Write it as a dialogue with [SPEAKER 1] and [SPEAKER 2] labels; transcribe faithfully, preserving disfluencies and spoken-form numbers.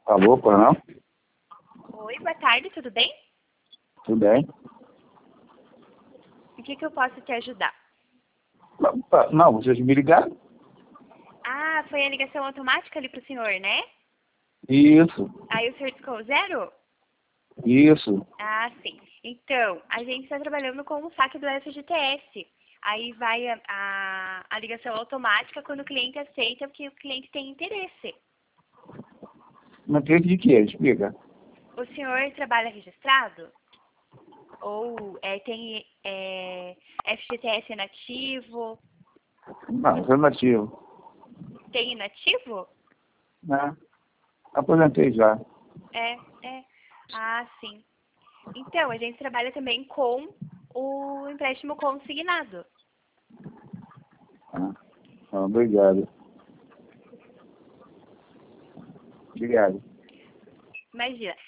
[SPEAKER 1] Alô, Coronel?
[SPEAKER 2] Oi, boa tarde, tudo bem?
[SPEAKER 1] Tudo bem?
[SPEAKER 2] O que, que eu posso te ajudar?
[SPEAKER 1] Não, tá- não, vocês me ligaram?
[SPEAKER 2] Ah, foi a ligação automática ali pro senhor, né?
[SPEAKER 1] Isso,
[SPEAKER 2] Aí o senhor ficou zero?
[SPEAKER 1] isso.
[SPEAKER 2] Ah, sim. Então, a gente está trabalhando com o saque do F G T S. Aí vai a, a, a ligação automática quando o cliente aceita, porque o cliente tem interesse.
[SPEAKER 1] Não acredito de quê? Explica.
[SPEAKER 2] O senhor trabalha registrado? Ou é, tem é, F G T S inativo?
[SPEAKER 1] Não, relativo.
[SPEAKER 2] Tem inativo?
[SPEAKER 1] Né? Aposentei já.
[SPEAKER 2] É, é. Ah, sim. Então, a gente trabalha também com o empréstimo consignado.
[SPEAKER 1] Ah, ah, obrigado. Obrigado.
[SPEAKER 2] Imagina,